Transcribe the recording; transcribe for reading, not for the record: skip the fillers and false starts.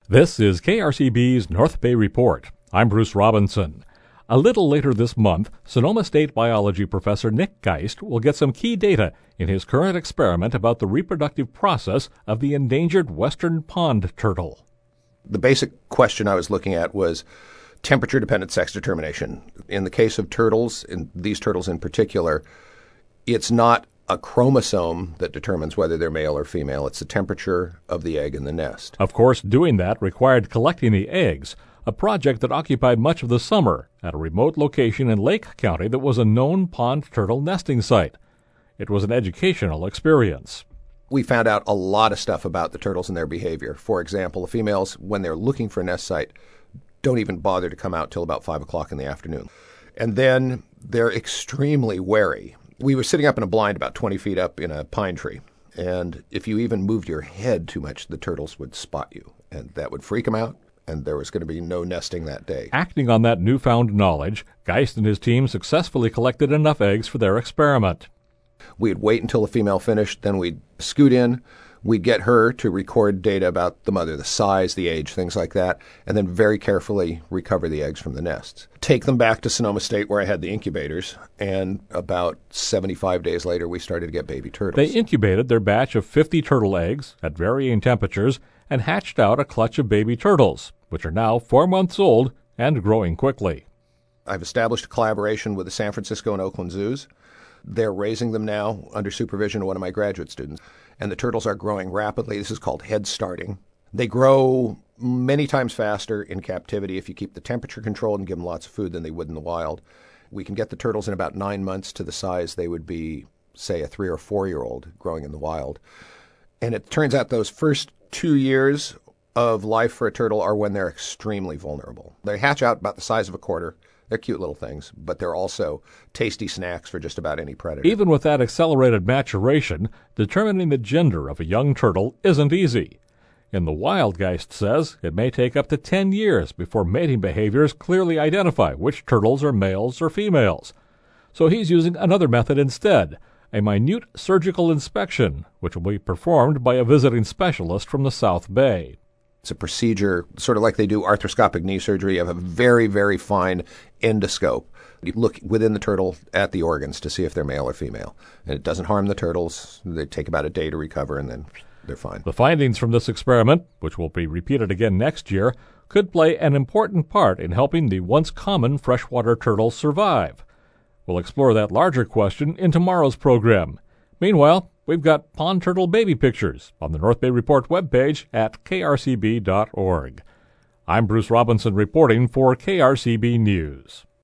This is KRCB's North Bay Report. I'm Bruce Robinson. A little later this month, Sonoma State biology professor Nick Geist will get some key data in his current experiment about the reproductive process of the endangered western pond turtle. The basic question I was looking at was temperature-dependent sex determination. In the case of turtles, in these turtles in particular, it's not a chromosome that determines whether they're male or female. It's the temperature of the egg in the nest. Of course, doing that required collecting the eggs, a project that occupied much of the summer at a remote location in Lake County that was a known pond turtle nesting site. It was an educational experience. We found out a lot of stuff about the turtles and their behavior. For example, the females, when they're looking for a nest site, don't even bother to come out till about 5 o'clock in the afternoon. And then they're extremely wary. We were sitting up in a blind about 20 feet up in a pine tree, and if you even moved your head too much, the turtles would spot you, and that would freak them out, and there was going to be no nesting that day. Acting on that newfound knowledge, Geist and his team successfully collected enough eggs for their experiment. We'd wait until the female finished, then we'd scoot in, we'd get her to record data about the mother, the size, the age, things like that, and then very carefully recover the eggs from the nests. Take them back to Sonoma State where I had the incubators, and about 75 days later we started to get baby turtles. They incubated their batch of 50 turtle eggs at varying temperatures and hatched out a clutch of baby turtles, which are now 4 months old and growing quickly. I've established a collaboration with the San Francisco and Oakland zoos. They're raising them now under supervision of one of my graduate students. And the turtles are growing rapidly. This is called head starting. They grow many times faster in captivity if you keep the temperature controlled and give them lots of food than they would in the wild. We can get the turtles in about 9 months to the size they would be, say, a 3 or 4-year-old growing in the wild. And it turns out those first 2 years of life for a turtle are when they're extremely vulnerable. They hatch out about the size of a quarter. They're cute little things, but they're also tasty snacks for just about any predator. Even with that accelerated maturation, determining the gender of a young turtle isn't easy. In the wild, Geist says, it may take up to 10 years before mating behaviors clearly identify which turtles are males or females. So he's using another method instead, a minute surgical inspection, which will be performed by a visiting specialist from the South Bay. It's a procedure sort of like they do arthroscopic knee surgery. You have a very, very fine endoscope. You look within the turtle at the organs to see if they're male or female. And it doesn't harm the turtles. They take about a day to recover, and then they're fine. The findings from this experiment, which will be repeated again next year, could play an important part in helping the once common freshwater turtles survive. We'll explore that larger question in tomorrow's program. Meanwhile, we've got pond turtle baby pictures on the North Bay Report webpage at krcb.org. I'm Bruce Robinson reporting for KRCB News.